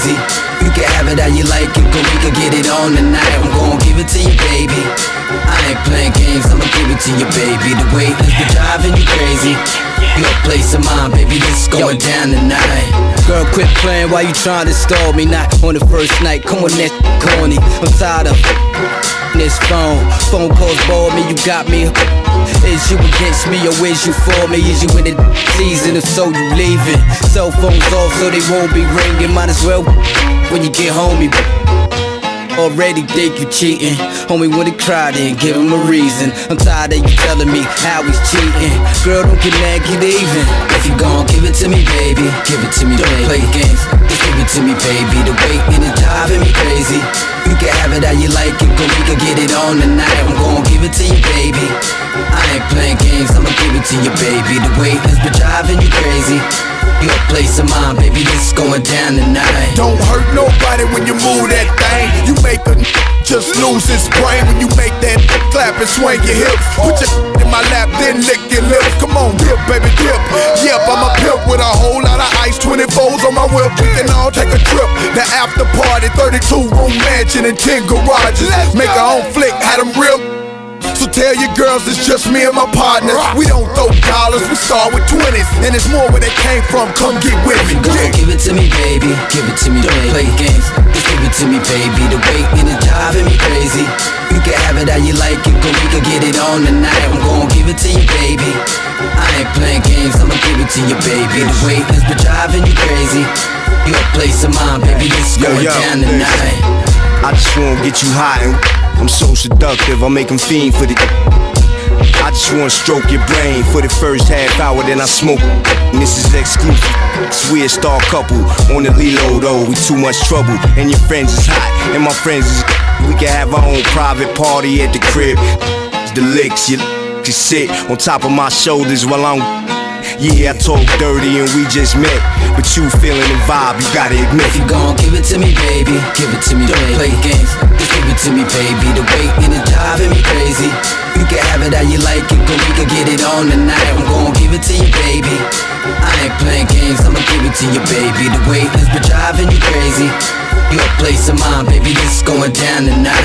crazy. You can have it how you like it, but we can get it on tonight. I'm gon' give it to you, baby. I ain't playing games, I'ma give it to you, baby. The way this be driving you crazy. Your place of mine, baby, this is going down tonight. Girl, quit playing while you trying to stall me. Not on the first night, come on, that corny. I'm tired of this phone calls bore me, you got me. Is you against me or is you for me? Is you in the season or so you leaving? Cell phones off so they won't be ringing. Might as well when you get home. Already think you cheating. Homie wanna cry then, give him a reason. I'm tired of you telling me how he's cheating. Girl, don't get mad, get even. If you gon' give it to me, baby, give it to me, don't play games. Just give it to me, baby. The waiting is driving me crazy. You can have it how you like it, but we can get it on tonight. I'm gon' give it to you, baby. I ain't playing games, I'ma give it to you, baby. The waiting's been driving you crazy. Your place of mine, baby, this is going down tonight. Don't hurt nobody when you move that thing. You make a just lose his brain when you make that clap and swing your hips. Put your in my lap, then lick your lips. Come on, dip, baby, dip. Yep, I'm a pimp with a whole lot of ice, 24s on my whip. We can all take a trip. The after party, 32-room mansion and 10 garages. Make our own flick, had them real. So tell your girls it's just me and my partners. We don't throw dollars, we start with 20s. And it's more where they came from, come get with me. Give it to me, baby, give it to me, don't play games. Just give it to me, baby, the waiting is driving me crazy. You can have it how you like it, but we can get it on tonight. I'm gon' give it to you, baby. I ain't playing games, I'ma give it to you, baby. The waiting's been driving you crazy. Your place of mine, baby, this is going down tonight. I just wanna get you high and I'm so seductive, I make them fiend for the. I just wanna stroke your brain for the first half hour, then I smoke. And this is exclusive. We're a star couple on the Lilo though. We too much trouble, and your friends is hot, and my friends is. We can have our own private party at the crib. The licks, you can sit on top of my shoulders while I'm. Yeah, I talk dirty and we just met, but you feeling the vibe, you gotta admit. If you gon' give it to me, baby, give it to me, don't play games. Just give it to me, baby, the waiting is driving me crazy. You can have it how you like it, but we can get it on tonight. I'm gon' give it to you, baby. I ain't playing games, I'ma give it to you, baby. The waiting's been driving you crazy. Your place of mine, baby, this is going down tonight.